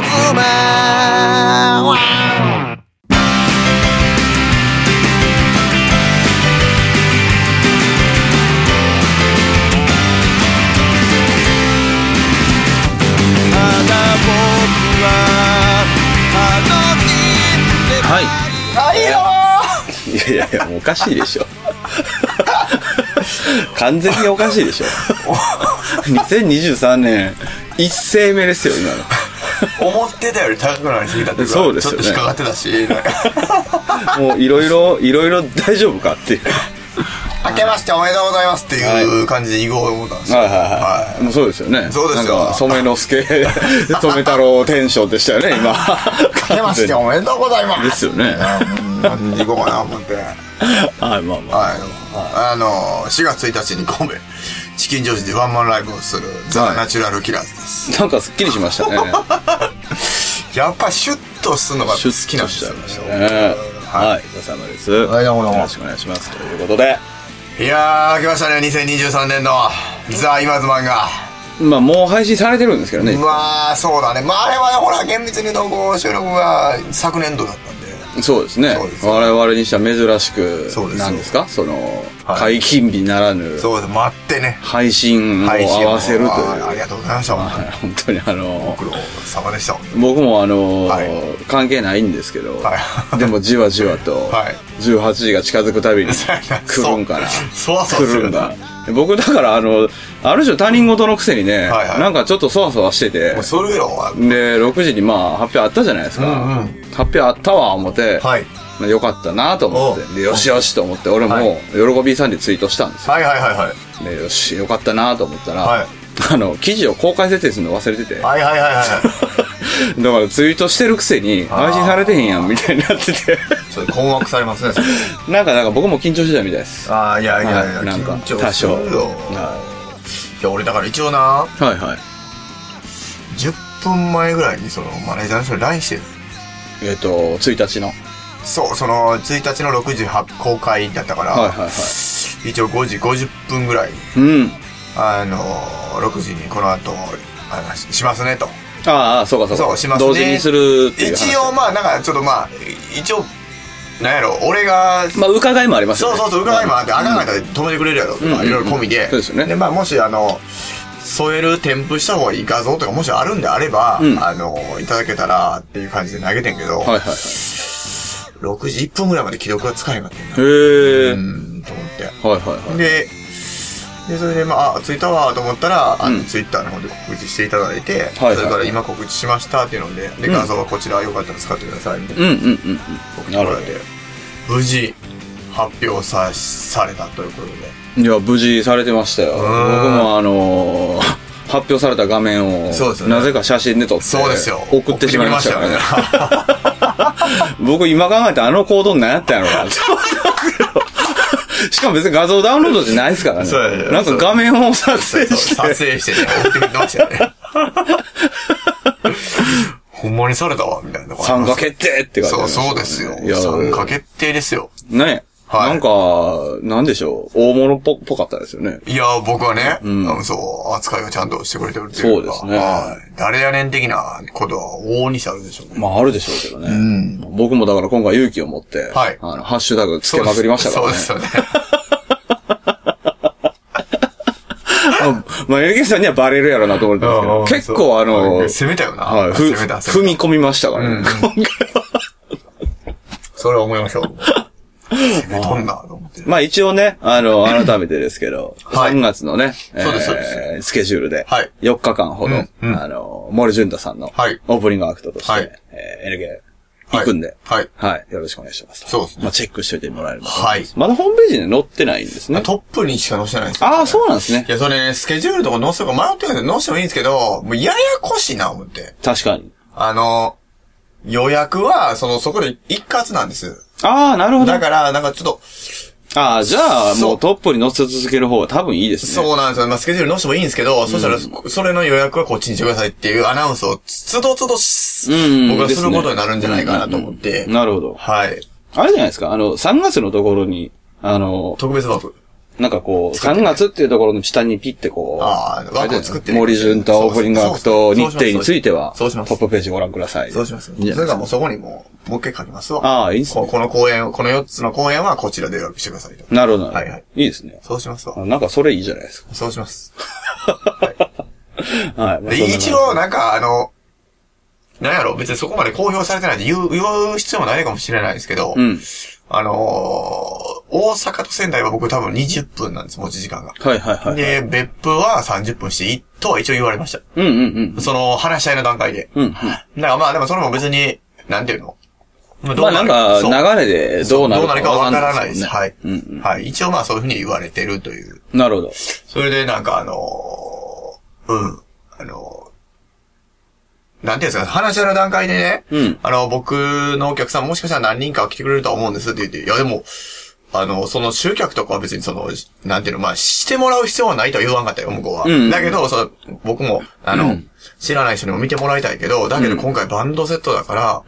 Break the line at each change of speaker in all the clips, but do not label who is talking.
妻
はい。
はいよ
いやいや、もうおかしいでしょ。完全におかしいでしょ。2023年、一世目ですよ、今の。
思ってたより高くなりすぎたっていうか、
そうですよね
ちょっと引っかかってたし、
もういろいろ大丈夫かっていう。
明けましておめでとうございますっていう感じで言おうと思ったんですよ。
はいはいはい。もうそうですよね。
そうですよ
なんか、染之助、染太郎テンションでしたよね、今。
明けましておめでとうございます
ですよね。
何でいこうかな思って。
はい、まあまあ。
はい。4月1日に神戸、チキンジョージでワンマンライブをするザ・ナチュラルキラーズです。
なんかスッキリしましたね。
やっぱシュッとするのが好きなんですよね。
はい、お疲れ様です。
はい、どうもどうも。
よろしくお願いします。ということで。
いやー、来ましたね、2023年のザ・今ズマンが。
まあもう配信されてるんですけどね。
まあ、そうだね。まあ、あれはね、ほら、厳密にの収録が昨年度だったんで。
そうですね。我々にしては珍しく、なんですかその、解禁日ならぬ。
そうです、待ってね。
配信を合わせるという。
ありがとうございました。
本当に
ご苦労様でした。
僕も関係ないんですけど、でもじわじわと、18時が近づくたびに来るんかな。来るんだ。僕だからある種他人事のくせにね、なんかちょっとそわそわしてて、で、6時にまあ発表あったじゃないですか。発表あったわ、思って、よかったなと思って、で、よしよしと思って、俺も、喜びさんにツイートしたんですよ。で、よし、よかったなと思ったら、記事を公開設定するの忘れてて、だからツイートしてるくせに、配信されてへんやん、みたいになってて。
困惑されますね、
なんか僕も緊張してたみたいです。
いや、
なんか、多少。
いや、俺だから一応な、10分前ぐらいにそのマネージャーの人に LINE してる。
1日の。
そう、その1日の6時公開だったから、一応5時50分ぐらいに、6時にこの後、しますねと。
ああ、そうか。
そう、しますね。
同時にするっていう。
一応、まあ、なんか、ちょっとまあ、一応、なんやろ、俺が、
まあ、伺いもありますよね。
そう、伺いもあって、あかんかったら止めてくれるやろ、とか、いろいろ込みで。
そうですよね。
で、まあ、もし、添える、添付した方がいい画像とかもしあるんであれば、いただけたら、っていう感じで投げてんけど、6時1分ぐらいまで既読が使えへんかったんだ。と思って。で、それで、まあ、ツイッターはと思ったら、ツイッターの方で告知していただいて、それから今告知しましたっていうので、で、画像はこちらよかったら使ってください、みたいな。告知もらえて、無事、発表されたということで。
いや、無事されてましたよ。僕も発表された画面を、なぜか写真で撮って、送ってしまいましたからね。僕今考えて行動何やったんやろうなって。しかも別に画像ダウンロードじゃないですからね。なんか画面を撮影して。
撮影してね、送ってくれてましたよね。ほんまにされたわ、みたいな。
参加決定って感じ。
そうですよ。参加決定ですよ。
ね。なんか、なんでしょう。大物っぽかったですよね。
いや、僕はね、そう、扱いをちゃんとしてくれてるっていうか。そうですね。誰やねん的なことは往々にしてあるでしょうね。
まあ、あるでしょうけどね。僕もだから今回勇気を持って、ハッシュタグつけまくりましたからね。
そうですよね。
まあ、エレゲさんにはバレるやろなと思ってますけど、結構
攻めたよな。
踏み込みましたからね。
それは思いましょう。どんなと思って。
まあ一応ね、改めてですけど、3月のね、スケジュールで、4日間ほど、森潤太さんのオープニングアクトとして、LG 行くんで、よろしくお願いします。
そうですね。
まあチェックしといてもらえれば。まだホームページに載ってないんですね。
トップにしか載せてないんですよ。
ああ、そうなんですね。
いや、それね、スケジュールとか載せるか迷ってるんで載せてもいいんですけど、もうややこしいな、思って。
確かに。
予約は、そこで一括なんです。
ああ、なるほど。
だから、なんかちょっと、
ああ、じゃあ、もうトップに載せ続ける方が多分いいですね。
そうなんですよ。まあ、スケジュール載せてもいいんですけど、そしたら、それの予約はこっちにしてくださいっていうアナウンスを、つどつど、僕がすることになるんじゃないかなと思って。
なるほど。
はい。
あれじゃないですか、3月のところに、
特別枠。
なんかこう、3月っていうところの下にピッてこう、
枠を作って
森潤太オープニング枠と日程については、ト
そうします。
ップページご覧ください。
そうします。それからもうそこにもう一回書きますわ。
いいっすね。
この公演、この4つの公演はこちらで予約してくださいと。
なるほど。
はいはい。
いいですね。
そうしますわ。
なんかそれいいじゃないですか。
そうします。
はい。
で、一応なんかなんやろ、別にそこまで公表されてないんで言う必要もないかもしれないですけど、大阪と仙台は僕多分20分なんです、持ち時間が。
はいはいはい。
で、別府は30分していいとは一応言われました。その話し合いの段階で。だからまあでもそれも別に、なんていうの
まあなんか流れでどうなる
かわからないです。はい。はい。一応まあそういうふうに言われてるという。
なるほど。
それでなんかなんていうんですか、話し合いの段階でね、僕のお客さんもしかしたら何人かは来てくれるとは思うんですって言って、いやでも、その集客とかは別になんていうの、まあ、してもらう必要はないとは言わんかったよ、向こうは。だけど、僕も、知らない人にも見てもらいたいけど、だけど今回バンドセットだから、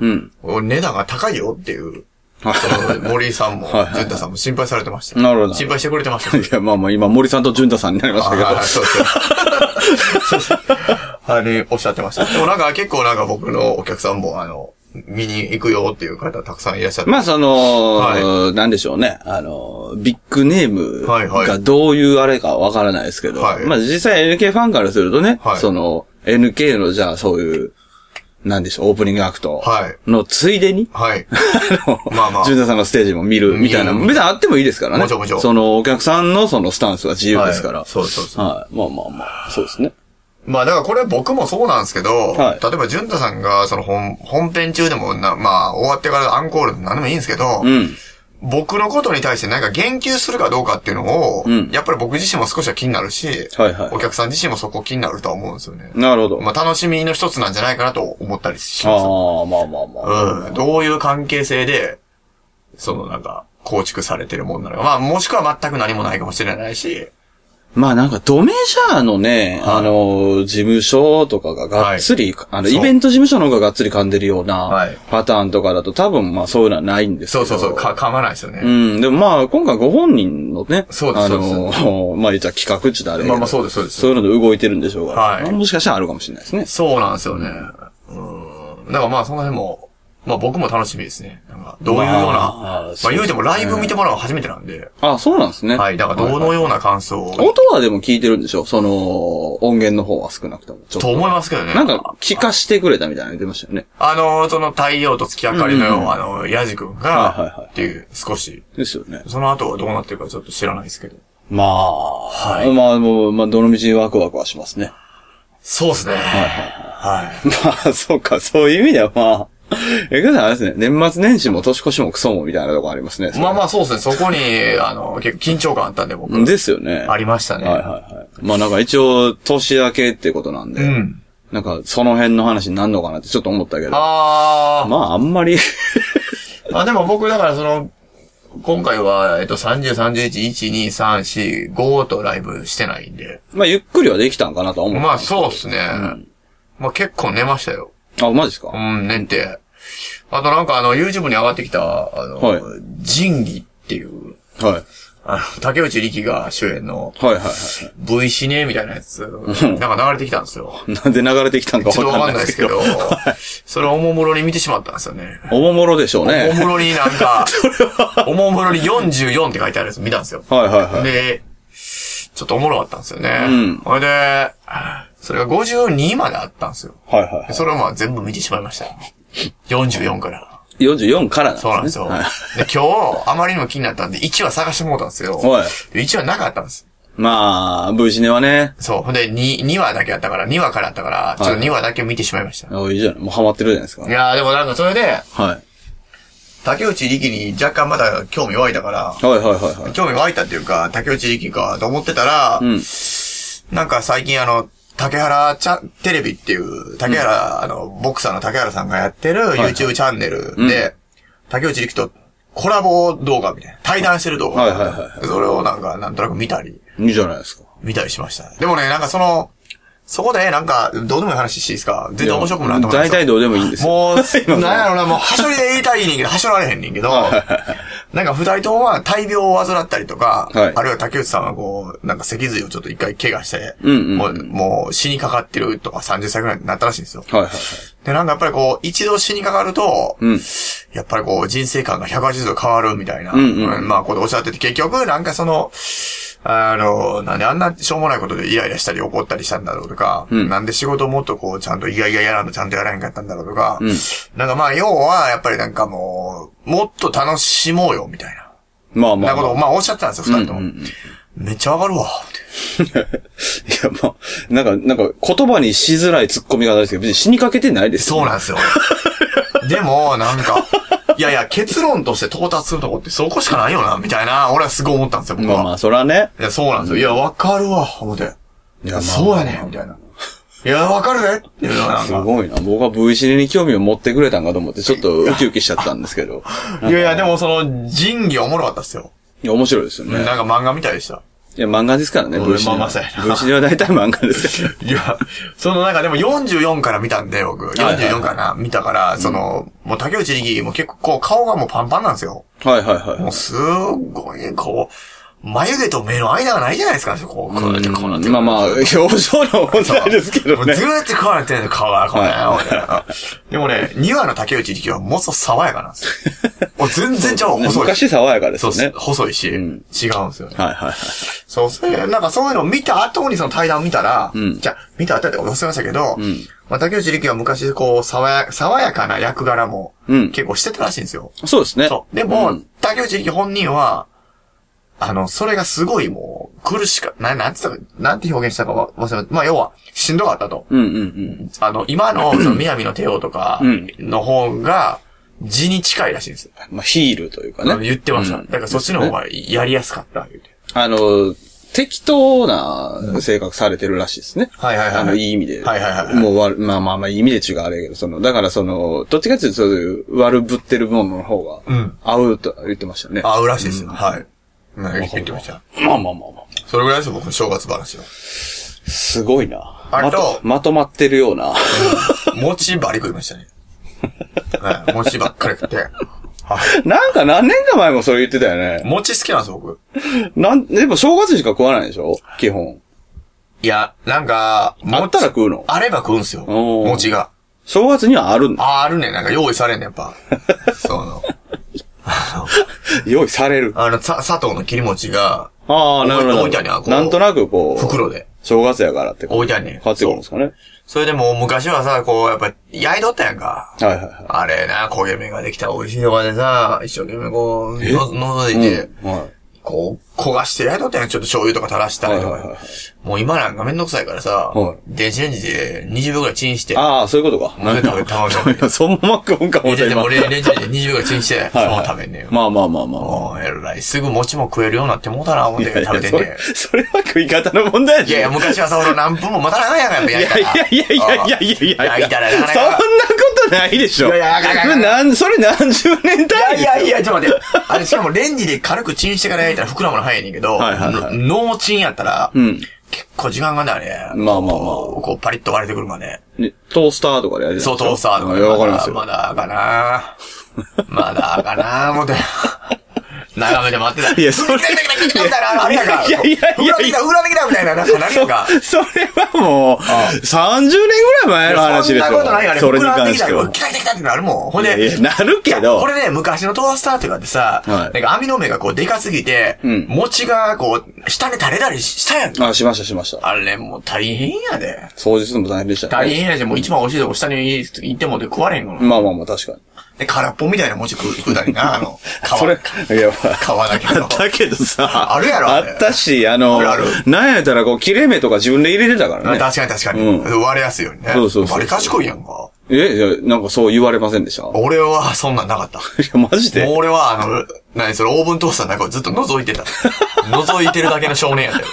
値段が高いよっていう、森さんも、淳太さんも心配されてました。
なるほど。
心配してくれてました。
いや、まあまあ今、森さんと淳太さんになりましたけど。
そうそう。おっしゃってました。でもなんか結構なんか僕のお客さんも、見に行くよっていう方たくさんいらっしゃって。
まあなんでしょうね。ビッグネームがどういうあれかわからないですけど、まあ実際 NK ファンからするとね、NK のじゃあそういう、なんでしょう、オープニングアクトのついでに、まあまあ、淳太さんのステージも見るみたいな、別にあってもいいですからね。
もちろんもちろん。
そのお客さんのそのスタンスは自由ですから。
そうそうそう。
はい。まあまあまあ、そうですね。
まあだからこれ僕もそうなんですけど、例えば淳太さんがその本編中でもまあ終わってからアンコールで何でもいいんですけど、僕のことに対して何か言及するかどうかっていうのを、やっぱり僕自身も少しは気になるし、お客さん自身もそこ気になるとは思うんですよね。
なるほど。
まあ楽しみの一つなんじゃないかなと思ったりします。
まあまあ。
どういう関係性で、なんか構築されてるもんなのか。まあもしくは全く何もないかもしれないし、
まあなんかドメジャーのね、事務所とかががっつり、イベント事務所の方ががっつり噛んでるようなパターンとかだと多分まあそういうのはないんですけど。
そう、噛まないですよね。
でもまあ今回ご本人のね、
そうです。
まあ言ったら企画値であれ
まあそうです、そうです。
そういうので動いてるんでしょうから、もしかしたらあるかもしれないですね。
そうなんですよね。だからまあその辺も、まあ僕も楽しみですね。なんかどういうような、まあ言うてもライブ見てもらうのは初めてなんで。
そうなんですね。
はい。だからどのような感想を。
音はでも聞いてるんでしょ音源の方は少なくとも。
と思いますけどね。
なんか聞かしてくれたみたいなの言ってましたよね。
太陽と月明かりのヤジ君が、っていう少し。
ですよね。
その後はどうなってるかちょっと知らないですけど。
まあ、まあもう、どの道にワクワクはしますね。
そうですね。
はい。まあ、そうか、そういう意味ではまあ、あれですね、年末年始も年越しもクソもみたいなとこありますね。
まあまあそうですね、そこに、結構緊張感あったんで僕。
ですよね。
ありましたね。
まあなんか一応、年明けってことなんで、なんかその辺の話になるのかなってちょっと思ったけど。まああんまり。
でも僕だから今回は、30、31、1、2、3、4、5とライブしてないんで。
まあゆっくりはできたんかなと思う。
まあそうですね。まあ結構寝ましたよ。
マジですか？
寝て。あとなんかYouTube に上がってきた、仁義っていう、竹内力が主演の、V シネみたいなやつ、なんか流れてきたんですよ。
なんで流れてきたんか
わかんないですけど、それをおもむろに見てしまったんですよね。
おもむろでしょうね。
おもむろになんか、おもむろに44って書いてあるやつ見たんですよ。で、ちょっとおもろかったんですよね。それで、それが52まであったんですよ。それをまあ全部見てしまいました。44から。
44からなんですね。
そうなんですよ。で、今日、あまりにも気になったんで、1話探してもうたんですよ。1話なかったんです。
まあ、V シネはね。
そう。ほんで、2話だけあったから、2話からあったから、ちょっと2話だけ見てしまいました。
いいじゃん。もうハマってるじゃないですか。
いやー、でもなんかそれで、竹内力に若干まだ興味湧いたから、興味湧いたっていうか、竹内力かと思ってたら、なんか最近竹原テレビっていう、竹原、ボクサーの竹原さんがやってる YouTube チャンネルで、竹内力とコラボ動画みたいな、対談してる動画。それをなんとなく見たり。
いいじゃないですか。
見たりしました。でもね、なんかそこでなんか、どうでもいい話していいですか？全然面白くもないと思います。
大体どうでもいいんですよ。
もう、なんやろな、もう、はしょりで言いたいねんけど、はしょられへんねんけど、 なんか二人ともは大病を患ったりとか、はい、あるいは竹内さんはこう、なんか脊髄をちょっと一回怪我して、もう死にかかってるとか30歳ぐらいになったらしいんですよ。はいはいはい。で、なんかやっぱりこう、一度死にかかると、やっぱりこう、人生観が180度変わるみたいな、まあ、こうおっしゃってて、結局、なんかその、なんであんなしょうもないことでイライラしたり怒ったりしたんだろうとか、なんで仕事をもっとこう、ちゃんといやいややらんとちゃんとやらへんかったんだろうとか、なんかまあ、要は、やっぱりなんかもっと楽しもうよ、みたいな。まあまあ。なことを、まあおっしゃってたんですよ、二人とも。めっちゃわかるわ、
って。いや、まあ、なんか、言葉にしづらい突っ込み方ですけど、別に死にかけてないです
よ、ね。そうなんですよ。でも、なんか、いやいや、結論として到達するとこってそこしかないよな、みたいな、俺はすごい思ったんですよ、僕は。
まあ、それはね。
いや、そうなんですよ。いや、わかるわ、思って。いや、そうやね、みたいな。いや、わかるねっていうのがなんか。
すごいな。僕は V シネに興味を持ってくれたんかと思って、ちょっとウキウキしちゃったんですけど。
いやいや、でもその、仁義おもろかったっすよ。
いや、面白いですよね。
なんか漫画みたいでした。
いや、漫画ですからね、V シネ。
まあ、V
シネは大体漫画ですから。
いや、そのなんかでも44から見たんで、僕。44からな、見たから、もう竹内力も結構こう、顔がもうパンパンなんですよ。
はいはいはい。
もうすごい、こう、眉毛と目の間がないじゃないですか、こうやってこうなって。
まあまあ、表情の問題ですけどね。
ずーっとこうなってんの、顔が、こうね。でもね、2話の竹内力はもっと爽やかなんですよ。もう全然ちゃう、細い。
昔爽やかですよね。
そう、細いし、違うんですよね。
はいはいはい。
そう、なんかそういうのを見た後にその対談を見たら、じゃあ、見た後で忘れましたけど、まあ、竹内力は昔こう、爽やかな役柄も、結構してたらしいんですよ。
そうですね。
そう。でも、竹内力本人は、それがすごいもう、苦しか、なんて表現したか忘れました。まあ、要は、しんどかったと。今の、その、南の帝王とか、の方が、字に近いらしいんですよ。
まあ、ヒールというかね。
言ってました。だからそっちの方がやりやすかった、言うて。
適当な性格されてるらしいですね。
はいはいはい。
いい意味で。
はいはいはい。
もうまあ、いい意味で違うあれやけど、だからどっちかっていうとそういう悪ぶってるものの方が、合うと言ってましたね。
合うらしいですよ。はい。言ってました。
まあ。
それぐらいですよ、僕の正月話は。
すごいな。
あれと、
まとまってるような。
餅ばり食いましたね。はい、餅ばっかり食って。
なんか何年か前もそれ言ってたよね。
餅好きなんですよ、僕。
でも正月しか食わないでしょ基本。
いや、なんか、
あったら食うの？
あれば食うんすよ。餅が。
正月にはあるん
だ。あるね。なんか用意されんね、やっぱ。
用意される。
砂糖の切り餅が、
なるほど。
置いてあるねん。
なんとなくこう。
袋で。
正月やからって。
置いてあるねん。
買ってくるんですかね。
それでもう昔はさ、こう、やっぱ、焼いとったやんか。
はいはいはい。
あれな、焦げ目ができたら美味しいとかでさ、一生懸命こう、覗いて、こう、焦がして焼いとったやん。ちょっと醤油とか垂らしたりとか。もう今なんかめんどくさいからさ、電子レンジで20秒くらいチンして。
ああ、そういうことか。
食べた
そのまま食うんかもしれない。
でもレンジで20秒くらいチンして、そのまま食べんねんよ。
まあ。
もう、えらい。すぐ餅も食えるようになってもうたな、思って食べてんねん。
それは食い方の問題
いや、昔はさ、俺何分も待たなあかんやんか、やっぱ焼いたら。
いや。
焼いたら
そんなことないでしょ。
いや、
それ何十年単位
いや、ちょっと待って。あれ、しかもレンジで軽くチンしてから焼いたら膨らむの早いねんけど、ノーチンやったら、結構時間がね、あれ。
まあ。
こう、パリッと割れてくるまで。
トースターとかでやる。
そう、トースターとかで。
わかりますよ。
まだかな思って。眺めて待ってた。いや、それ。あれやか。裏できたみたいな、何か。
それはもう、30年ぐらい前の話でしょ。
そんなことないあれ。
それに関しては。
来たってなるもん。ほんで。
いや、なるけど。
これね、昔のトースターとかってさ、なんか網の目がこうでかすぎて、餅がこう、下に垂れたりしたやん。
しました。
あれもう大変やで。
掃除するのも大変でしたね。
大変やし、もう一番美味しいとこ下に行っても食われへんの。
まあ、確かに。
で、空っぽみたいな餅食うたりな、
それ、いや、
皮だけど。
だけどさ、
あるやろ。
あったし、なんやったらこう、切れ目とか自分で入れてたからね。
確かに。割れやすいようにね。
そう。
割れ賢いやんか。
なんかそう言われませんでした？
俺はそんなんなかった。い
や、マジで？
俺はそれオーブントースターの中をずっと覗いてた。覗いてるだけの少年やったよ。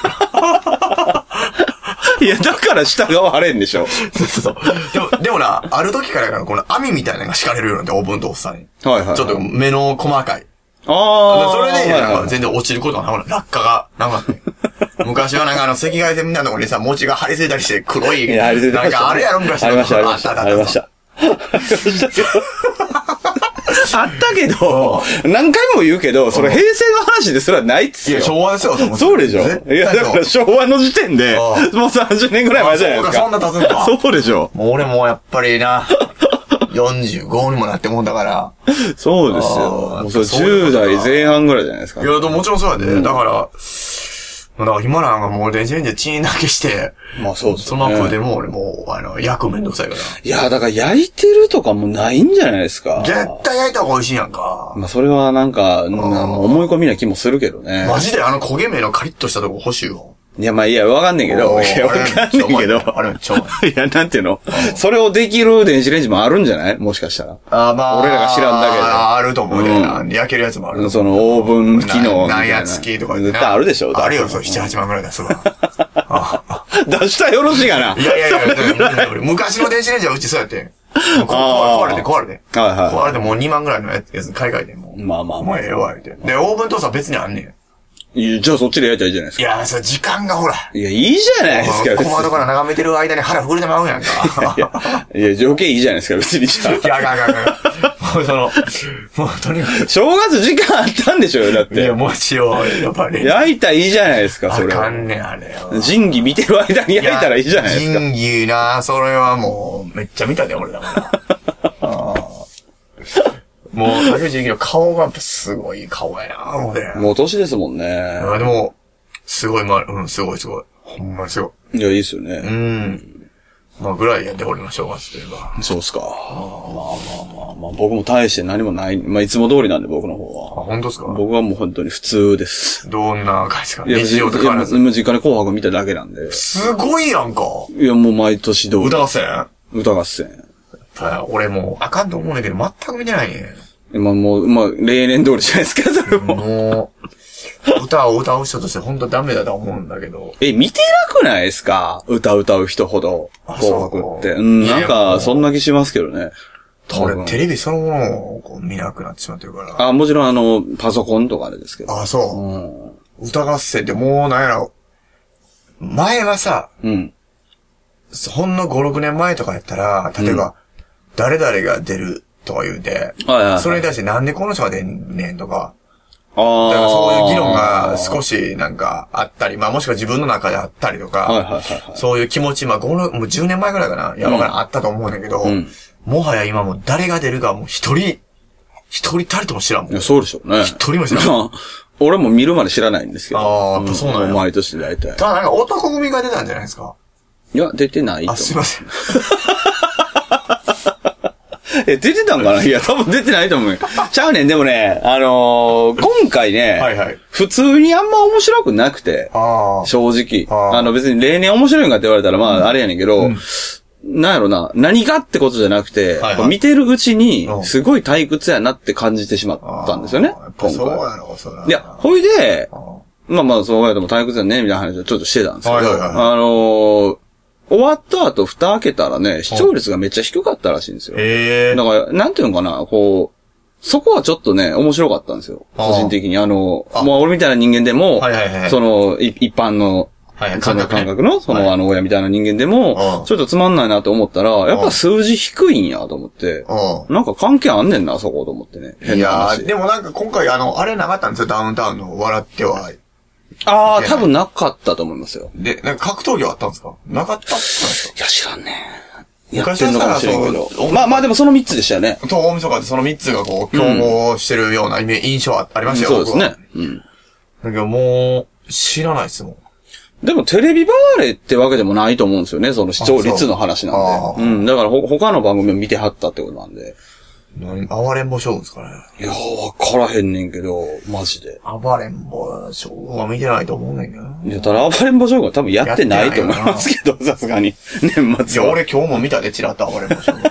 いや、だから下が割れんでしょ。
そう。でもな、ある時からこの網みたいなのが敷かれるようになって、オーブントースターに。
はい。
ちょっと目の細かい。それで、全然落ちることがなくなって、落下がなくなって。昔はなんか赤外線みたいなところにさ、餅が張り付いたりして黒い。なんかあれやろ、昔。
ありました。 あったけど、何回も言うけど、それ平成の話でそれはないっすよ。
いや、昭和ですよ、
そうでしょ。いや、だから昭和の時点で、もう30年ぐらい前じゃないですか。
そんな経つんだ。
そうでしょ。
もう俺もやっぱりな、45にもなってもんだから。
そうですよ。もうそれ10代前半ぐらいじゃないですか。
いや、もちろんそうやで。だから、今なんかもう電子レンジでチンだけして、
まあそうですね。
そのまま食うでも俺もう、焼くめんどくさいから。
いや、だから焼いてるとかもないんじゃないですか。
絶対焼いた方が美味しいやんか。
まあそれはなんか、思い込みな気もするけどね。
マジで焦げ目のカリッとしたとこ欲しいよ。
いや、まあいや、わかんねえけど。いや、わかんねえけど。
あれ、ちょう
いや、なんていうのそれをできる電子レンジもあるんじゃないもしかしたら。
まあ。
俺らが知らんだけで。
あると思うね。焼けるやつもある。
そのオーブン機能。
なんや付きとか
絶対あるでしょ
あるよ、そう、7、8万ぐらい出すわ。
出したらよろしいかな。
いや、昔の電子レンジはうちそうやって。壊れて。壊れてもう2万ぐらいのやつ買い替えて。
まあ。
もうええわ、言うて。で、オーブントースター別にあんねん。
じゃあそっちで焼いたらいいじゃないですか。
いや、それ時間がほら。
いや、いいじゃないですか。
小窓から眺めてる間に腹膨れてまうやんか。
いや、条件いいじゃないですか、別にじゃあ。
いや、もうとにかく。
正月時間あったんでしょよ、だって。
いや、もちろん、やっぱり。
焼いたらいいじゃないですか、それ。
あかんねん、あれよ。
仁義見てる間に焼いたらいいじゃないですか。
仁義な、それはもう、めっちゃ見たで、俺だから。もう、竹内力の顔がすごい顔やな、もうね。
もう年ですもんね。
でも、すごい、すごい。ほんまにすご
い。いや、いいっすよね。
まあ、ぐらいやで、俺の正月といえば。
そうっすか。まあ、僕も大して何もない。まあ、いつも通りなんで、僕の方は。
本当ですか？
僕はもう本当に普通です。
どんな感じですか？
日常と変わらず。実家で紅白見ただけなんで。
すごいやんか。
いや、もう毎年通り。
歌合戦。俺もう、あかんと思うんだけど、全く見てないね。
まあ、例年通りじゃないですか、それも。
もう、歌を歌う人として本当ダメだと思うんだけど。
見てなくないですか？歌う人ほど。紅白って。なんか、そんな気しますけどね。
俺、テレビそのものを見なくなってしまってるから。
もちろんパソコンとかあれですけど。
そう。歌合戦ってもうなんやろ。前はさ、ほんの5、6年前とかやったら、例えば、誰々が出るとか言うて、それに対してなんでこの人が出んねんとか、だからそういう議論が少しなんかあったり、まあもしくは自分の中であったりとか、そういう気持ち、まあもう10年前ぐらいかな、いやわからん、あったと思うんだけど、もはや今もう誰が出るかもう一人たりとも知らんもん。
いや、そうでしょうね。
一人も知らん。
俺も見るまで知らないんですけど。
やっぱそうなんや。
毎年大体。
ただなんか男組が出たんじゃないですか？
いや、出てないと思う。
すいません。
出てたんかな？いや、多分出てないと思うよ。ちゃうねん、でもね、今回ね、普通にあんま面白くなくて、正直。別に例年面白いんかって言われたら、まあ、あれやねんけど、なんやろな、何がってことじゃなくて、見てるうちに、すごい退屈やなって感じてしまったんですよね、今回。
そうやろ、それ。
いや、ほいで、まあ、そうやっても退屈やね、みたいな話をちょっとしてたんですけど、終わった後、蓋開けたらね、視聴率がめっちゃ低かったらしいんですよ。だから、なんていうのかな、そこはちょっとね、面白かったんですよ。個人的に。もう俺みたいな人間でも、一般の、その感覚の、親みたいな人間でも、ちょっとつまんないなと思ったら、やっぱ数字低いんやと思って、なんか関係あんねんな、そこと思ってね。
いやー、でもなんか今回あれなかったんですよ、ダウンタウンの笑っては。
多分なかったと思いますよ。
で、なんか格闘技はあったんですか？なかったんですか？
いや、知らんね。やってんのかもしれんけど。まあでもその3つでしたよね。
大晦日ってその3つが競合してるような印象ありましたよ、
そうですね。
だけどもう、知らないですもん。
でもテレビ離れってわけでもないと思うんですよね、その視聴率の話なんで。だから他の番組を見てはったってことなんで。
暴れん坊将軍ですかね。
いやわからへんねんけど、マジで。
暴れん坊将軍は見てないと思うねんけど。
いや、ただ暴れん坊将軍は多分やってないと思いますけど、さすがに。年末は。
いや、俺今日も見たで、チラッと暴れん坊将軍。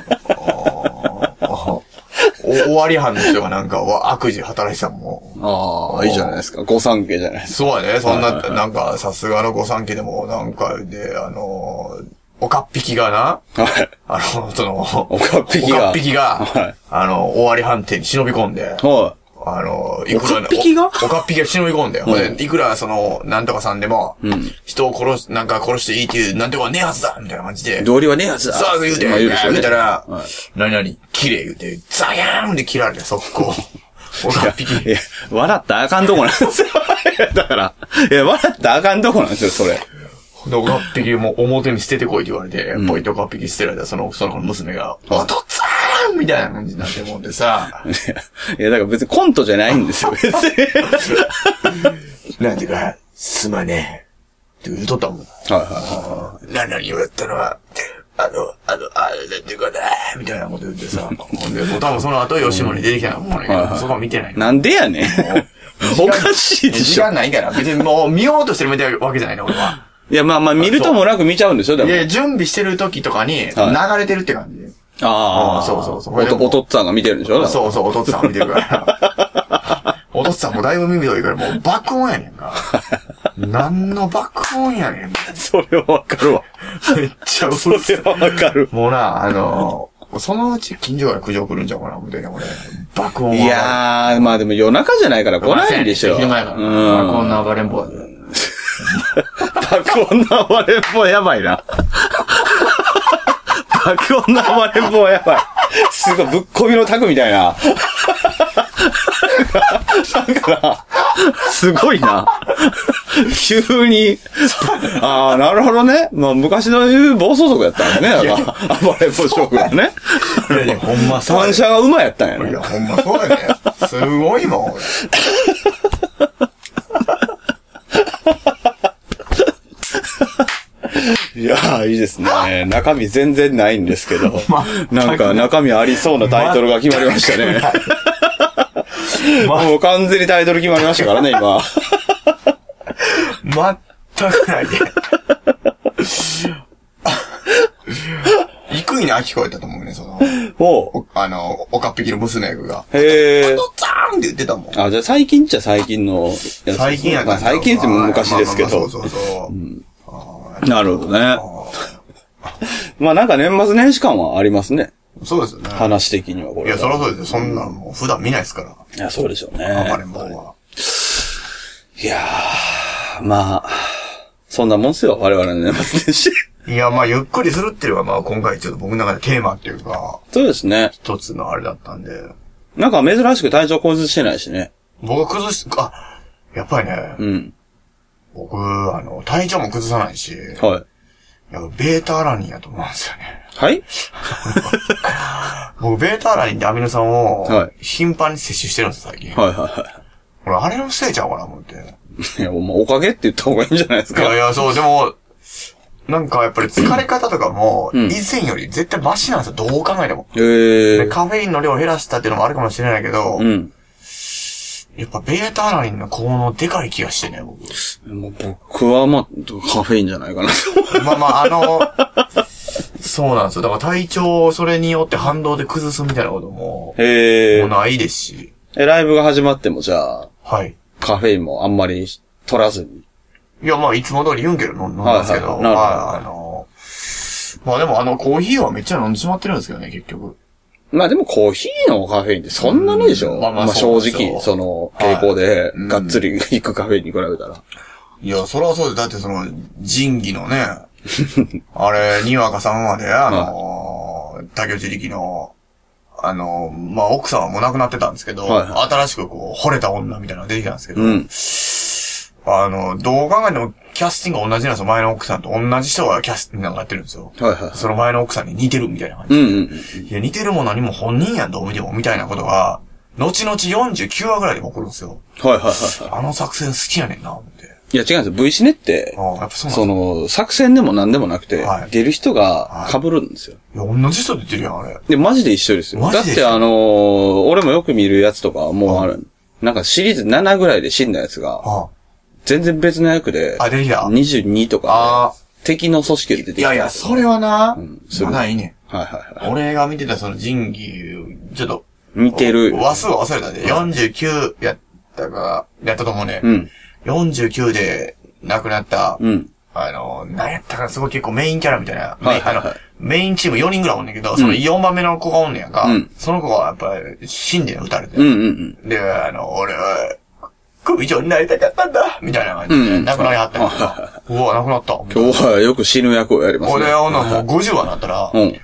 終わり班の人がなんか悪事働いてたも
ん。いいじゃないですか。御三家じゃないです
か。そうやね。そんな、なんか、さすがの御三家でも、なんかで、おかっぴきがな、
おかっぴきが、
終わり判定に忍び込んで、
おかっぴきが
おかっぴきが忍び込んで、いくらなんとかさんでも、人を殺していいっていう、なんとかはねえはずだみたいな感じで。
道理はねえはずだ
さあ、言うたら、何々、 綺麗言うて、ザヤーンで切られて、速攻。おかっぴき。
いや、笑ったらあかんとこなんですよ。だから、いや、笑ったらあかんとこなんですよ、それ。
で、おかっぴきも表に捨ててこいって言われて、ポイっておかっぴき捨てられたら、その子の娘が、おとっつぁんみたいな感じになって思ってさ。
いや、だから別にコントじゃないんですよ、別に。
なんていうか、すまねえ。って言うとったもん。
はいはいはい。
何をやったのは、なんていうかね、みたいなこと言ってさ。で、もう多分その後、吉本に出てきたのもうね、そこは見てない。
なんでやねん。おかしいでしょ。
時間ないから。別にもう見ようとしてるみたいなわけじゃないの、俺は。
いや、まあ見るともなく見ちゃうんでしょ、でも。
いや、準備してる時とかに、流れてるって感じ。
ああ。
そう。
おとっつぁんが見てるんでしょ。
そう、おとっつぁん見てるから。おとっつぁんもだいぶ耳遠いから、もう爆音やねんか。何の爆音やねん。
それはわかるわ。
めっちゃうる
それはわかる。
もうな、そのうち近所から苦情来るんちゃうかな、みたいな、俺。爆音は。
いやー、まあでも夜中じゃないから来ないんでしょ。
昼前から。爆音の暴れん坊。
爆音の暴れん坊やばいな。爆音の暴れん坊やばい。すごい、ぶっこみのタクみたいな。だから、すごいな。急に。ああ、なるほどね。まあ、昔の言う暴走族やったんだね。だから、暴れん坊将軍ね。
いや、ほんまそう。
単車が馬やったんやね。
いや、ほんまそうやね。すごいもん、俺。
いやー、いいですね。中身全然ないんですけど。なんか中身ありそうなタイトルが決まりましたね。もう完全にタイトル決まりましたからね、今。
全くないで。生稲晃子やったと思うね、おかっぴきの娘役が。
へー。
おとっつぁんって言ってたもん。
あ、じゃあ最近っちゃ最近のやつ。
最近やった。
まあ最近っても昔ですけど。
そう。
なるほどね。まあなんか年末年始感はありますね。
そうですよね。
話的にはこれ。
いや、そりゃそうですよ。そんなのもう普段見ないですから。
いや、そうでしょうね。
暴れん坊は。
いやー、まあ、そんなもんっすよ、我々の年末年始。
いや、まあ、ゆっくりするっていうのが、まあ、今回ちょっと僕の中でテーマっていうか。
そうですね。
一つのあれだったんで。
なんか珍しく体調崩してないしね。
僕やっぱりね。
うん。
僕、体調も崩さないし。
はい。
やっぱベータアラニンやと思うんですよね。
はい？
僕、ベータアラニンってアミノ酸を、頻繁に摂取してるんですよ、最近。
はい。
俺、あれのせいちゃうかな、思って。
いや、おかげって言った方がいいんじゃないですか。
いや、そう、でも、なんかやっぱり疲れ方とかも、以前より絶対マシなんですよ、どう考えても。でカフェインの量を減らしたっていうのもあるかもしれないけど、やっぱベータアラニンの効能でかい気がしてね、僕。
僕はカフェインじゃないかな。
そうなんですよ。だから体調をそれによって反動で崩すみたいなことも、もうないですし。
ライブが始まってもじゃあ、
はい。
カフェインもあんまり取らずに。
いや、まあ、いつも通りユンケル飲んだんですけど、まあでもコーヒーはめっちゃ飲んでしまってるんですけどね、結局。
まあでもコーヒーのカフェインってそんなにでしょ。まあ正直、その傾向でがっつりいくカフェインに比べたら。
いや、それはそうです。だって仁義のね、あれ、にわかさんまで、竹内力の、まあ奥さんはもう亡くなってたんですけど、新しく惚れた女みたいなのが出てきたんですけど、どう考えてもキャスティングが同じなんですよ。前の奥さんと同じ人がキャスティングなんかやってるんですよ。その前の奥さんに似てるみたいな感じで。いや、似てるも何も本人やん、どう見ても、みたいなことが、後々49話ぐらいで起こるんですよ。あの作戦好きやねんな、思って。
いや、違うんですよ。V シネって、作戦でも何でもなくて、出る人が被るんですよ。
いや、同じ人出てるやん、あれ。
で、マジで一緒ですよ。だって俺もよく見るやつとか、もうなんかシリーズ7ぐらいで死んだやつが、全然別の役で、
出てきた。
22とか、敵の組織で出てきた。
いや、それはな、まだいいね。俺が見てた仁義、ちょっと、
見てる。
話数は忘れたで、49やったと思うね。49で亡くなった、何やったかな、すごい結構メインキャラみたいな、メインチーム4人ぐらいおんねんけど、その4番目の子がおんねやんか、その子がやっぱり死んで撃たれて、で、俺は、組長になりたかったんだみたいな感じで、亡くなりはったんだけど、うわ、亡くなった。
今日はよく死ぬ役をやりますね。
俺はもう50話になったら、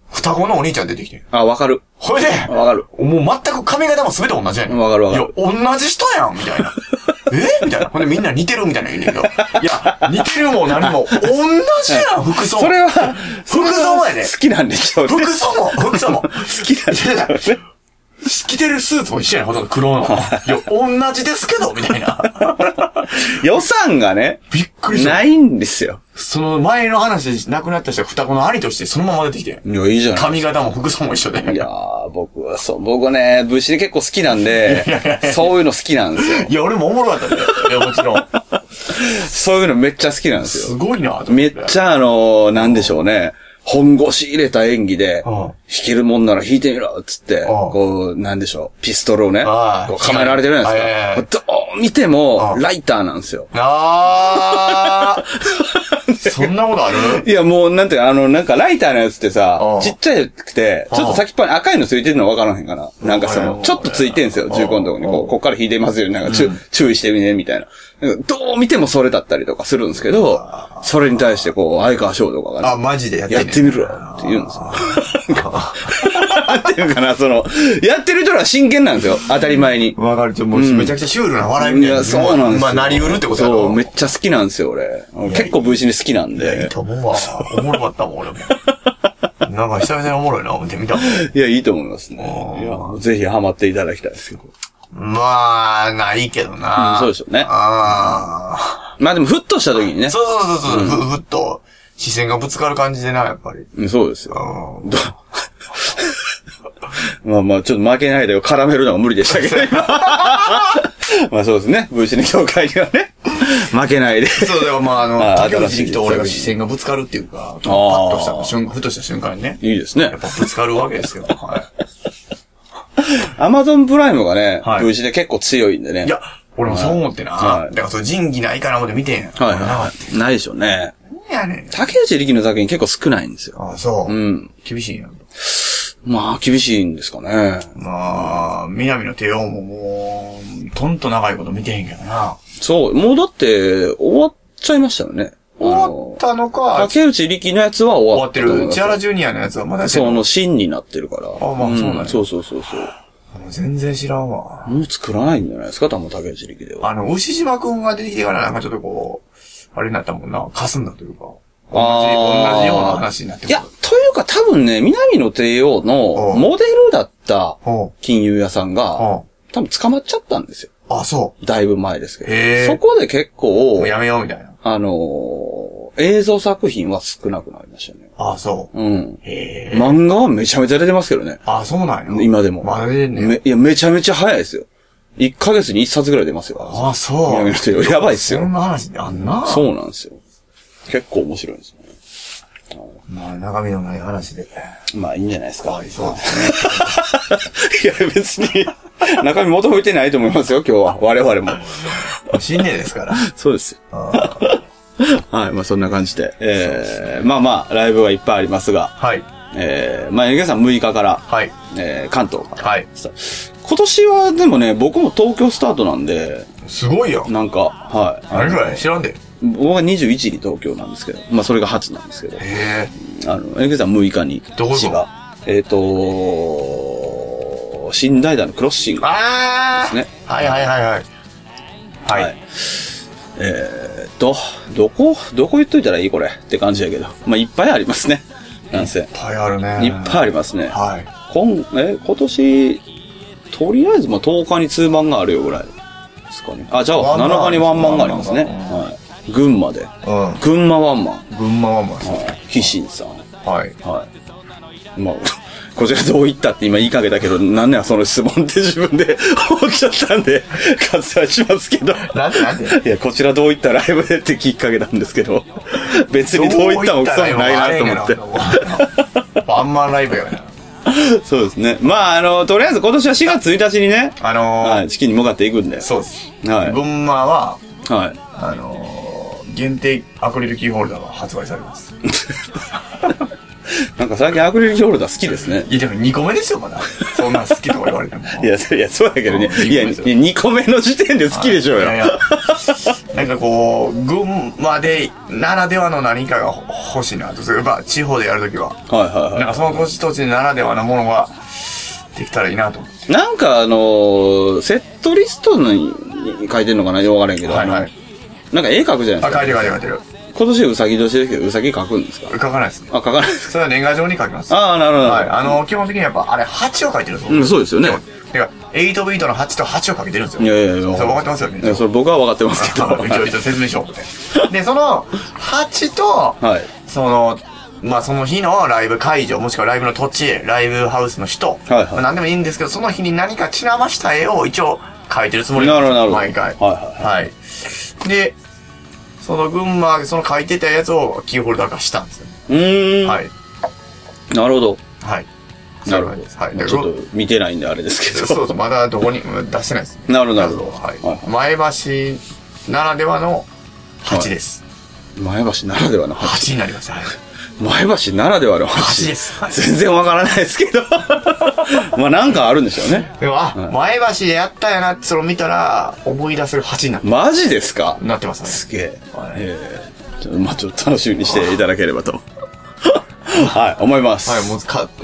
双子のお兄ちゃん出てきて。
あ、わかる。
ほいで、
わかる。
もう全く髪型も全て同じやねん。
わかるわかる。
いや、同じ人やんみたいな。みたいな。ほんでみんな似てるみたいな言うねんけど。いや、似てるも何も、同じやん、服装。
それは、
服装もやで。
好きなんでしょうね。
服装も。好きなんでしょうね。着てるスーツも一緒やん、ほとんど黒の。いや、同じですけど、みたいな。
予算がね、
びっくりした。
ないんですよ。
その前の話で亡くなった人は双子の兄としてそのまま出てきて。
いや、いいじゃん。
髪型も服装も一緒で。
いやー、僕ね、武士で結構好きなんで、そういうの好きなんですよ。
いや、俺もおもろかったんだよ。いや、もちろん。
そういうのめっちゃ好きなんですよ。
すごいな。
めっちゃなんでしょうね。本腰入れた演技で、弾けるもんなら弾いてみろっつって、こう、なんでしょう、ピストルをね、こう構えられてるじゃないですか。どう見ても、ライターなんですよ。
そんなことある？
いや、もう、なんていうなんかライターのやつってさ、ちっちゃくて、ちょっと先っぽに赤いのついてるの分からへんかな。なんかちょっとついてんすよ、銃口のとこに。こっから弾いてますよ、なんか注意してみね、みたいな。どう見てもそれだったりとかするんですけど、それに対してこう、相川翔とかが
ね。マジで
やってみろって言うんですよ。なんていうかな、やってる人は真剣なんですよ、当たり前に。
わかる。もうめちゃくちゃシュールな笑いみたいな。
いや、そうなんですよ。
まあ、なりうるってことだろ。
そう、めっちゃ好きなんですよ、俺。結構 V シネ好きなんで。
いいと思うわ。おもろかったもん、俺も。なんか久々におもろいな、思って見たもん。
いや、いいと思いますね。いや、ぜひハマっていただきたいですけど。
まあ、ないけどな。
そうでしょうね。まあでも、ふっとした時にね。
そう。ふっと、視線がぶつかる感じでな、やっぱり。
そうですよ。まあ、ちょっと負けないで絡めるのが無理でしたけど、まあそうですね。V シネ協会にはね、負けないで。
そう、でもまあ竹内力と俺が視線がぶつかるっていうか、パッとしたふとした瞬間にね。
いいですね。
やっぱぶつかるわけですよ。はい。
Amazon プライムがね、V シネ結構強いんでね。
いや、俺もそう思ってな。だからそれ仁義ないかな思って見てん。
はい。ないでしょうね。
やねん。
竹内力の作品結構少ないんですよ。
あ、そう。
うん。
厳しいな。
まあ、厳しいんですかね。
まあ、南の帝王ももう、とんと長いこと見てへんけどな。
そう、もうだって、終わっちゃいましたよね。
終わったのか。
竹内力のやつは終わってる。
千原ジュニアのやつはまだ
芯になってるから。
まあそうなんや。
そう。
全然知らんわ。
もう作らないんじゃないですか、多分竹内力では。
牛島くんが出てきてからなんかちょっとこう、あれになったもんな、霞んだというか。同じような話になってくる。
いや、というか多分ね、南の帝王のモデルだった金融屋さんが、多分捕まっちゃったんですよ。
あ、そう。
だいぶ前ですけど。そこで結構、
もうやめようみたいな。
映像作品は少なくなりましたね。
あ、そう。
うん。漫画はめちゃめちゃ出てますけどね。
あ、そうなんや。
今でも。
まだ出てんね。
いや、めちゃめちゃ早いですよ。1ヶ月に1冊ぐらい出ますよ。
あ、そう。
南の帝王。やばいっすよ。
そんな話であんな。
そうなんですよ。結構面白いんですよね。
まあ、中身のない話で。
まあ、いいんじゃないですか。
はい、そうです
ね。いや、別に、中身求めてないと思いますよ、今日は。我々も。
新年ですから。
そうですよ。はい、まあそんな感じで。まあ、ライブはいっぱいありますが。
はい。
まあ、皆さん6日から。
はい。
関東から。
はい。
今年はでもね、僕も東京スタートなんで。
すごいよ。
なんか、はい。
何ぐらい知らんで。
僕は21に東京なんですけど、まあそれが初なんですけど。
へ
ぇエグさん6日に。
どこが
新大田のクロッシングですね。
はい。はい。
どこ言っといたらいいこれって感じやけど。まあいっぱいありますね。なんせ。
いっぱいあるね。
いっぱいありますね。
はい。
今年、とりあえずまあ10日にツーマンがあるよぐらいですかね。あ、じゃあ7日にワンマンがありますね。はい。群馬で。群馬ワンマン。
です
ね。ヒシンさん。
はい。
まあ、こちらどう言ったって今言いかけたけど、なんねやその質問って自分で思っちゃったんで、割愛しますけど。
なんで
いや、こちらどういったライブでって聞きかけたんですけど、別にどういったもクソもないなと思って。
ワンマンライブやな。
そうですね。まあ、とりあえず今年は4月1日にね、チキンに向かっていくんで。
そうです。
はい。
群馬は、
はい。
限定アクリルキーホルダーが発売されます。
なんか最近アクリルキーホルダー好きですね。
いや、でも2個目ですよ、まだ。そんなん好きとか言われても。
いや、そうだけどね。いや、2個目の時点で好きでしょうよ。
なんかこう、群馬で、ならではの何かが欲しいなと。やっぱ地方でやるときは。
はいはいはい。
なんかその土地土地ならではのものができたらいいなと思って。
なんかセットリストに書いてんのかなよくわからんけど。はいはい。なんか絵描くじゃないですか。
書いてる。
今年うさぎ年ですけど、うさぎ描くんですか？
描かないですね。
あ、描かないです。
それは年賀状に描きます。
ああ、なるほど。
はい。基本的にやっぱ、あれ、8を描いてるんですよ。
うん、そうですよね。
てか、8ビートの8と8をかけてるんですよ。
いやいやいや。
それ分かってますよね。
それ僕は分かってますけど。
一応説明しよう。で、その、8と、
はい。
まあ、その日のライブ会場、もしくはライブの土地、ライブハウスの人、はいはい。何でもいいんですけど、その日に何か散らました絵を一応描いてるつもりなんですよ。なるほど。毎回。はい。で、その群馬、その書いてたやつをキーホルダー化したんですよ。はい。
なるほど。
はい。
なるほど。はい。ちょっと見てないんであれですけど。
そうそう、まだどこに出してないです。
なるほど、なるほど。
はい。前橋ならではの8です。
前橋ならではの
8になります。はい。
前橋ならではの8
です。
全然わからないですけど。まあなんかあるんでしょうね。
でも、前橋でやったやなってそれを見たら、思い出せる8になって
ます。マジですか？
なってますね。
すげえ。まあちょっと楽しみにしていただければと。はい、思います。
はい、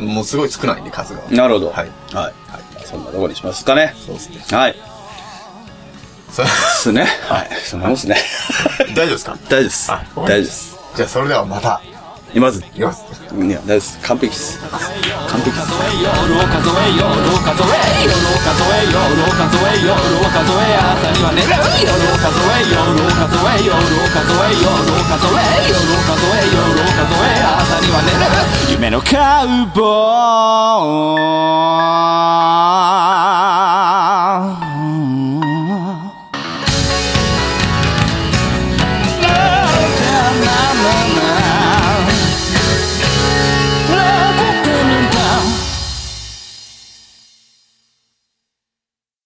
もうすごい少ないんで、数が。
なるほど。
はい。
はい。そんなとこにしますかね。
そうですね。
はい。そうですね。はい。そんなもんですね。
大丈夫ですか？
大丈夫です。大丈夫です。
じゃあ、それではまた。
います。
います。
いや、大丈夫です。完璧です。完璧です。
夢のカウボーイ